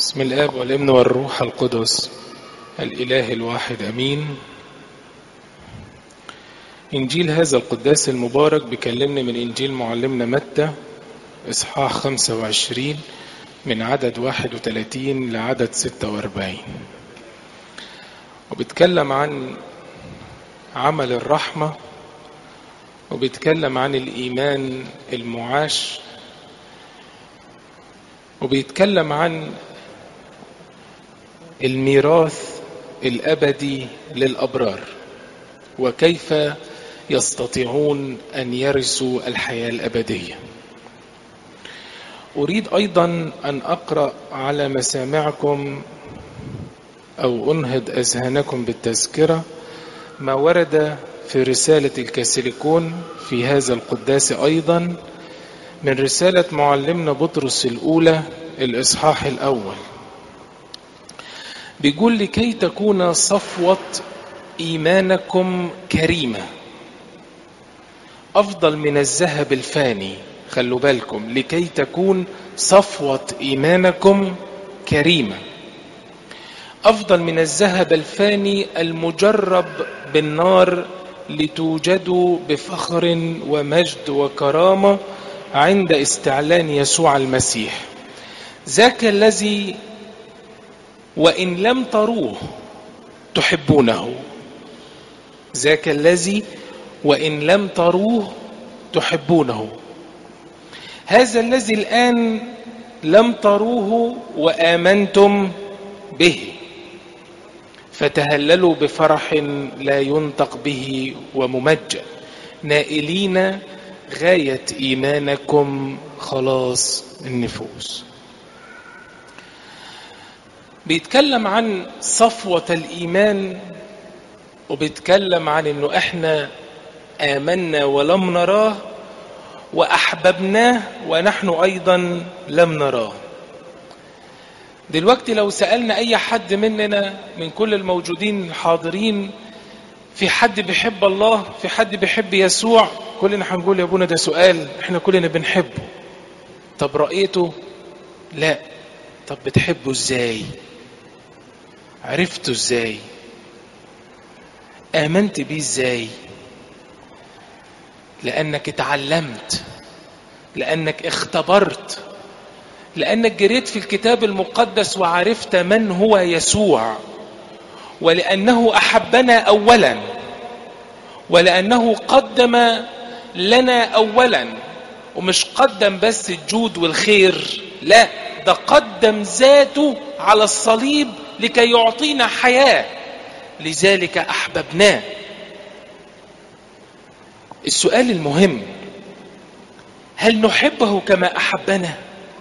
بسم الآب والابن والروح القدس الإله الواحد أمين. إنجيل هذا القداس المبارك بيكلمنا من إنجيل معلمنا متى إصحاح 25 من عدد 31 لعدد 46، وبيتكلم عن عمل الرحمة، وبيتكلم عن الإيمان المعاش، وبيتكلم عن الميراث الأبدي للأبرار وكيف يستطيعون أن يرثوا الحياة الأبدية. أريد أيضا أن أقرأ على مسامعكم أو أنهض أذهانكم بالتذكرة ما ورد في رسالة الكاثوليكون في هذا القداس، أيضا من رسالة معلمنا بطرس الأولى الإصحاح الأول. بيقول: لكي تكون صفوة إيمانكم كريمة أفضل من الذهب الفاني. خلوا بالكم، لكي تكون صفوة إيمانكم كريمة أفضل من الذهب الفاني المجرب بالنار، لتوجدوا بفخر ومجد وكرامة عند استعلان يسوع المسيح، ذاك الذي وإن لم تروه تحبونه. ذاك الذي وإن لم تروه تحبونه. هذا الذي الآن لم تروه وآمنتم به، فتهللوا بفرح لا ينطق به وممجد، نائلين غاية إيمانكم خلاص النفوس. بيتكلم عن صفوة الإيمان، وبيتكلم عن إنه إحنا آمنا ولم نراه، وأحببناه ونحن أيضا لم نراه. دلوقتي لو سألنا أي حد مننا من كل الموجودين الحاضرين، في حد بيحب الله، في حد بيحب يسوع، كلنا هنقول يا ابونا ده سؤال، إحنا كلنا بنحبه. طب رأيته؟ لا. طب بتحبه إزاي؟ عرفته إزاي؟ آمنت بيه إزاي؟ لأنك اتعلمت، لأنك اختبرت، لأنك جريت في الكتاب المقدس وعرفت من هو يسوع، ولأنه أحبنا أولا، ولأنه قدم لنا أولا. ومش قدم بس الجود والخير، لا، ده قدم ذاته على الصليب لكي يعطينا حياة، لذلك أحببناه. السؤال المهم: هل نحبه كما أحبنا؟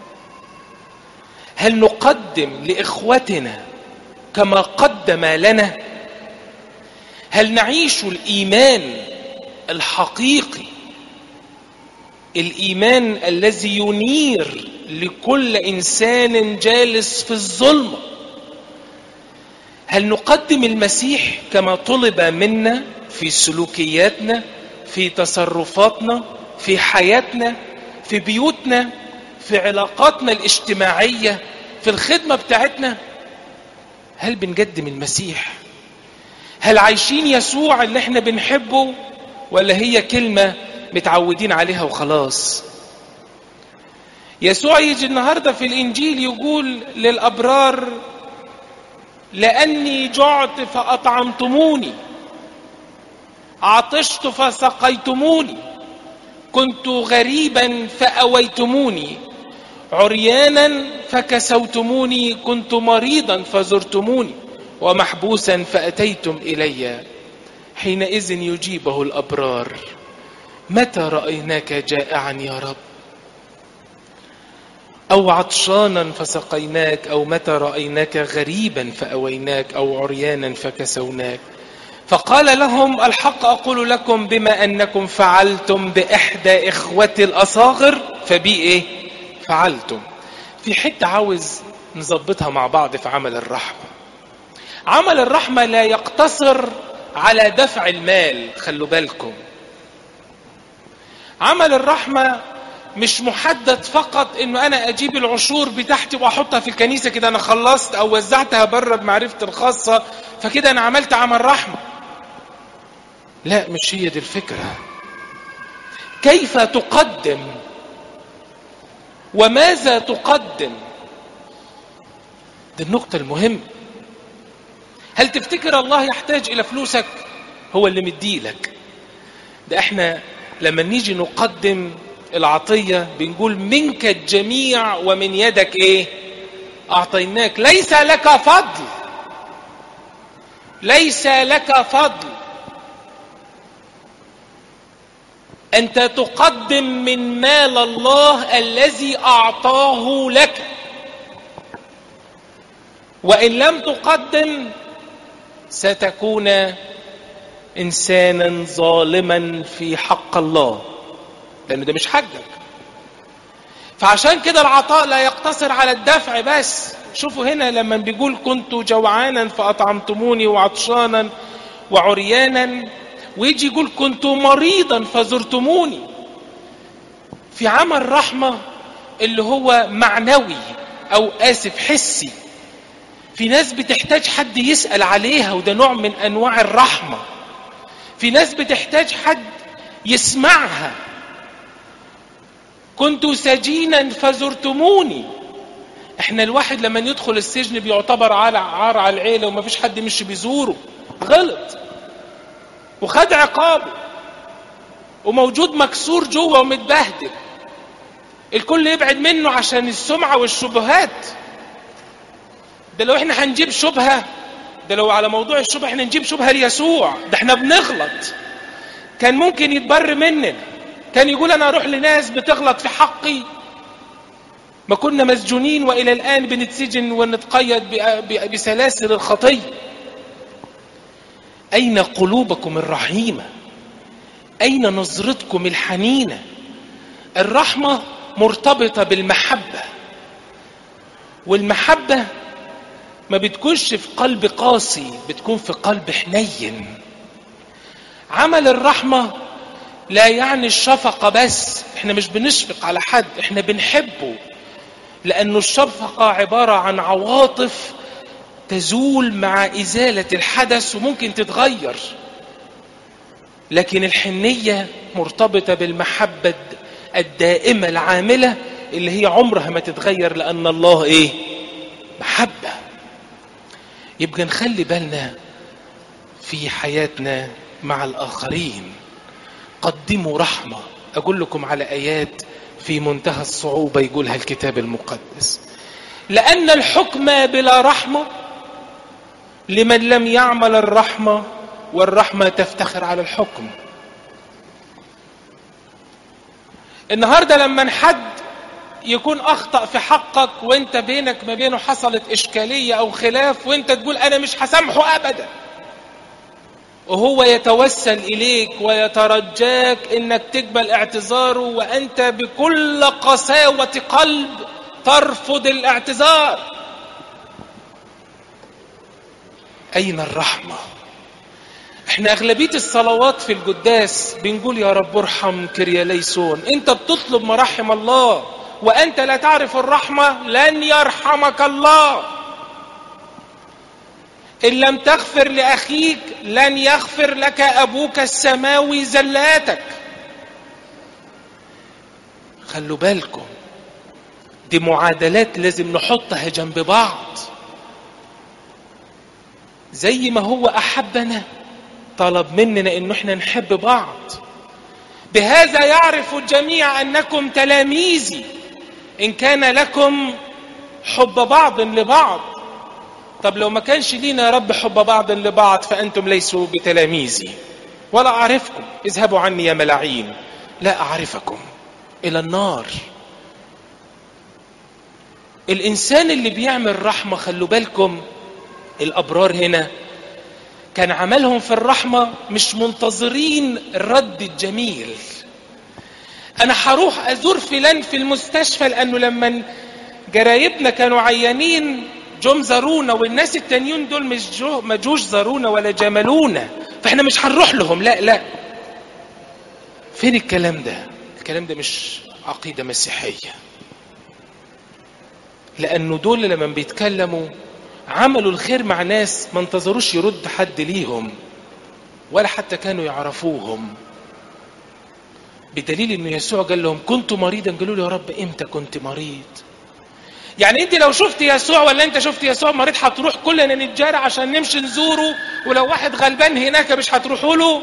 هل نقدم لإخوتنا كما قدم لنا؟ هل نعيش الإيمان الحقيقي، الإيمان الذي ينير لكل إنسان جالس في الظلمة؟ هل نقدم المسيح كما طلب منا في سلوكياتنا، في تصرفاتنا، في حياتنا، في بيوتنا، في علاقاتنا الاجتماعية، في الخدمة بتاعتنا؟ هل بنقدم المسيح؟ هل عايشين يسوع اللي احنا بنحبه، ولا هي كلمة متعودين عليها وخلاص؟ يسوع يجي النهاردة في الإنجيل يقول للأبرار: لأني جعت فأطعمتموني، عطشت فسقيتموني، كنت غريبا فأويتموني، عريانا فكسوتموني، كنت مريضا فزرتموني، ومحبوسا فأتيتم إلي. حينئذ يجيبه الأبرار: متى رأيناك جائعا يا رب، أو عطشانا فسقيناك، أو متى رأيناك غريبا فأويناك، أو عريانا فكسوناك؟ فقال لهم: الحق أقول لكم، بما أنكم فعلتم بإحدى إخوتي الأصاغر فبي إيه؟ فعلتم. في حتة عاوز نظبطها مع بعض في عمل الرحمة. عمل الرحمة لا يقتصر على دفع المال، خلوا بالكم. عمل الرحمة مش محدد فقط انه انا اجيب العشور بتاعتي واحطها في الكنيسة كده انا خلصت، او وزعتها بره بمعرفتي الخاصة فكده انا عملت عمل رحمة. لا، مش هي دي الفكرة. كيف تقدم وماذا تقدم، دي النقطة المهمة. هل تفتكر الله يحتاج الى فلوسك؟ هو اللي مديلك. ده احنا لما نيجي نقدم العطية بنقول منك الجميع ومن يدك ايه؟ اعطيناك. ليس لك فضل، ليس لك فضل، انت تقدم من مال الله الذي اعطاه لك. وان لم تقدم ستكون انسانا ظالما في حق الله، لأنه ده مش حقك. فعشان كده العطاء لا يقتصر على الدفع بس. شوفوا هنا لما بيقول كنت جوعانا فأطعمتموني وعطشانا وعريانا، ويجي يقول كنت مريضا فزرتموني. في عمل رحمة اللي هو معنوي أو حسي. في ناس بتحتاج حد يسأل عليها وده نوع من أنواع الرحمة. في ناس بتحتاج حد يسمعها. كنت سجينا فزرتموني. احنا الواحد لما يدخل السجن بيعتبر عار على العيلة وما فيش حد مش بيزوره، غلط وخد عقابه وموجود مكسور جوه ومتبهدل، الكل يبعد منه عشان السمعة والشبهات. ده لو احنا هنجيب شبهة، ده لو على موضوع الشبهة احنا نجيب شبهة ليسوع، ده احنا بنغلط. كان ممكن يتبر مننا، كان يقول انا اروح لناس بتغلط في حقي، ما كنا مسجونين والى الان بنتسجن ونتقيد بسلاسل الخطية. اين قلوبكم الرحيمة؟ اين نظرتكم الحنينة؟ الرحمة مرتبطة بالمحبة، والمحبة ما بتكونش في قلب قاسي، بتكون في قلب حنين. عمل الرحمة لا يعني الشفقة بس، احنا مش بنشفق على حد، احنا بنحبه، لأنه الشفقة عبارة عن عواطف تزول مع إزالة الحدث وممكن تتغير، لكن الحنية مرتبطة بالمحبة الدائمة العاملة اللي هي عمرها ما تتغير، لأن الله ايه؟ محبة. يبقى نخلي بالنا في حياتنا مع الآخرين. قدموا رحمة. أقول لكم على آيات في منتهى الصعوبة يقولها الكتاب المقدس: لأن الحكم بلا رحمة لمن لم يعمل الرحمة، والرحمة تفتخر على الحكم. النهاردة لما حد يكون أخطأ في حقك وانت بينك ما بينه حصلت إشكالية أو خلاف، وانت تقول أنا مش هسامحه أبدا، وهو يتوسل إليك ويترجاك إنك تقبل اعتذاره، وأنت بكل قساوة قلب ترفض الاعتذار. أين الرحمة؟ احنا أغلبية الصلوات في القداس بنقول يا رب ارحم كرياليسون. انت بتطلب مراحم الله وأنت لا تعرف الرحمة، لن يرحمك الله. إن لم تغفر لأخيك لن يغفر لك أبوك السماوي زلاتك. خلوا بالكم، دي معادلات لازم نحطها جنب بعض. زي ما هو أحبنا طلب مننا إنه احنا نحب بعض. بهذا يعرف الجميع أنكم تلاميذي إن كان لكم حب بعض لبعض. طب لو ما كانش لينا يا رب حب بعض لبعض فأنتم ليسوا بتلاميذي ولا أعرفكم، اذهبوا عني يا ملاعين لا أعرفكم، إلى النار. الإنسان اللي بيعمل رحمة، خلوا بالكم، الأبرار هنا كان عملهم في الرحمة مش منتظرين الرد الجميل. أنا هروح أزور فلان في المستشفى لأنه لما جرايبنا كانوا عيانين جم زارونا، والناس التانيين دول ما جوش زارونا ولا جملونا، فاحنا مش هنروح لهم. لا لا، فين الكلام ده؟ الكلام ده مش عقيدة مسيحية، لأنه دول لما بيتكلموا عملوا الخير مع ناس ما انتظروش يرد حد ليهم ولا حتى كانوا يعرفوهم، بدليل انه يسوع قال لهم كنت مريضا، قالوا له يا رب امتى كنت مريض؟ يعني انت لو شفت يسوع ولا انت شفت يسوع مريض هتروح كلنا نتجارى عشان نمشي نزوره، ولو واحد غلبان هناك مش هتروحوا له؟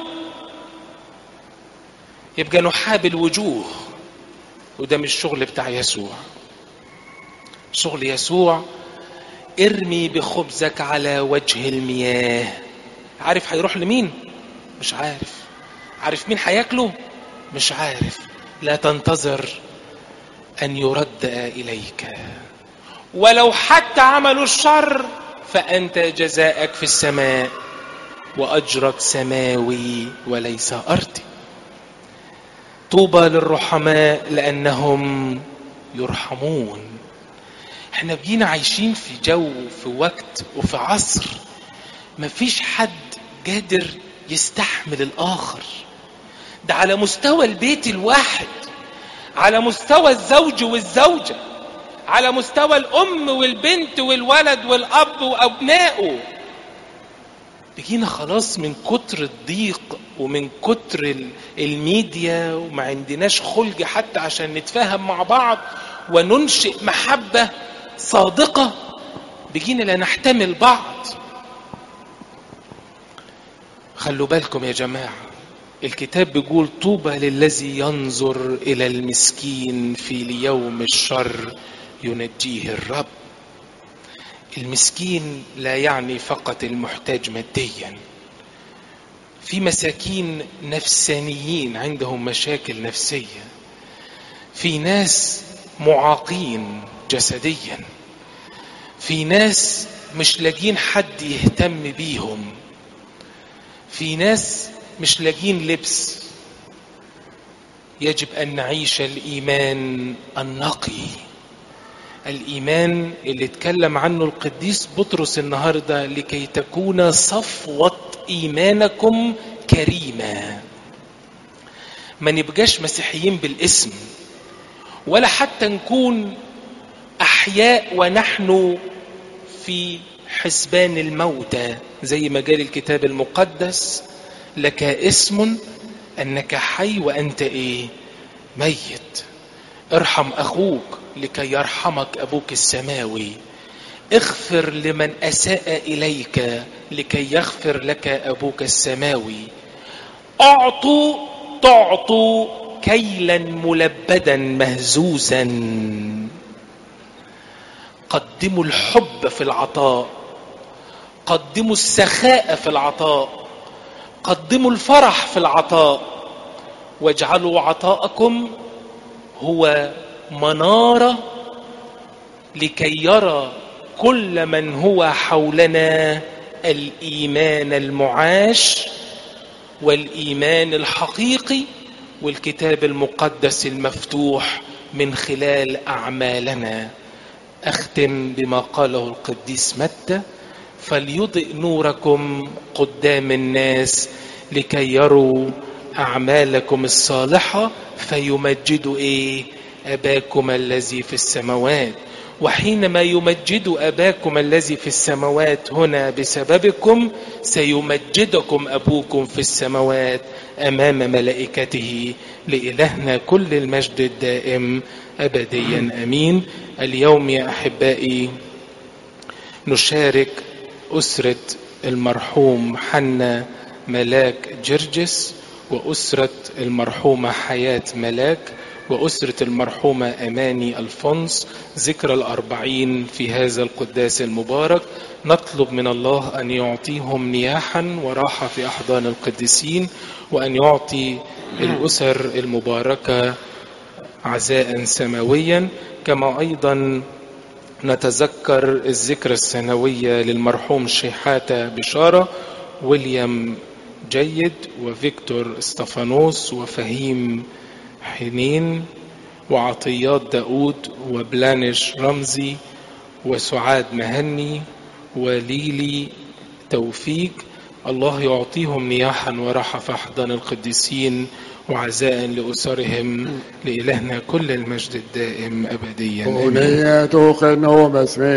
يبقى نحاب الوجوه، وده مش الشغل بتاع يسوع. شغل يسوع ارمي بخبزك على وجه المياه. عارف هيروح لمين؟ مش عارف. عارف مين هياكله؟ مش عارف. لا تنتظر ان يرد اليك، ولو حتى عملوا الشر فانت جزاءك في السماء واجرك سماوي وليس ارضي. طوبى للرحماء لانهم يرحمون. احنا بقينا عايشين في جو، في وقت، وفي عصر مفيش حد قادر يستحمل الاخر. ده على مستوى البيت الواحد، على مستوى الزوج والزوجة، على مستوى الام والبنت والولد والاب وابنائه. بقينا خلاص من كتر الضيق ومن كتر الميديا وما عندناش خلق حتى عشان نتفاهم مع بعض وننشئ محبة صادقة، بقينا لا نحتمل بعض. خلوا بالكم يا جماعة، الكتاب بيقول طوبى للذي ينظر إلى المسكين في ليوم الشر ينجيه الرب. المسكين لا يعني فقط المحتاج ماديا، في مساكين نفسانيين عندهم مشاكل نفسية، في ناس معاقين جسديا، في ناس مش لاقين حد يهتم بيهم، في ناس مش لاقين لبس. يجب أن نعيش الإيمان النقي، الإيمان اللي اتكلم عنه القديس بطرس النهاردة، لكي تكون صفوة إيمانكم كريمة. ما نبقاش مسيحيين بالاسم، ولا حتى نكون أحياء ونحن في حسبان الموتى، زي ما قال الكتاب المقدس لك اسم أنك حي وأنت ميت. ارحم أخوك لكي يرحمك أبوك السماوي. اغفر لمن أساء إليك لكي يغفر لك أبوك السماوي. تعطوا كيلا ملبدا مهزوزا. قدموا الحب في العطاء، قدموا السخاء في العطاء، قدموا الفرح في العطاء، واجعلوا عطاءكم هو منارة لكي يرى كل من هو حولنا الإيمان المعاش والإيمان الحقيقي والكتاب المقدس المفتوح من خلال أعمالنا. أختم بما قاله القديس متى: فليضئ نوركم قدام الناس لكي يروا أعمالكم الصالحة فيمجدوا أباكم الذي في السماوات. وحينما يمجد أباكم الذي في السماوات هنا بسببكم، سيمجدكم أبوكم في السماوات أمام ملائكته. لإلهنا كل المجد الدائم أبديا أمين. اليوم يا أحبائي نشارك أسرة المرحوم حنا ملاك جرجس، وأسرة المرحومة حياة ملاك، وأسرة المرحومة أماني الفونس، ذكرى 40 في هذا القداس المبارك. نطلب من الله أن يعطيهم نياحا وراحة في أحضان القديسين، وأن يعطي الأسر المباركة عزاء سماويا. كما أيضا نتذكر الذكرى السنوية للمرحوم شيحاتة بشارة، ويليام جيد، وفيكتور استفانوس، وفهيم حنين، وعطيات داود، وبلانش رمزي، وسعاد مهني، وليلي توفيق. الله يعطيهم نياحا وراحة في أحضان القديسين وعزاء لأسرهم. لإلهنا كل المجد الدائم أبديا. أولية خنوم اسمه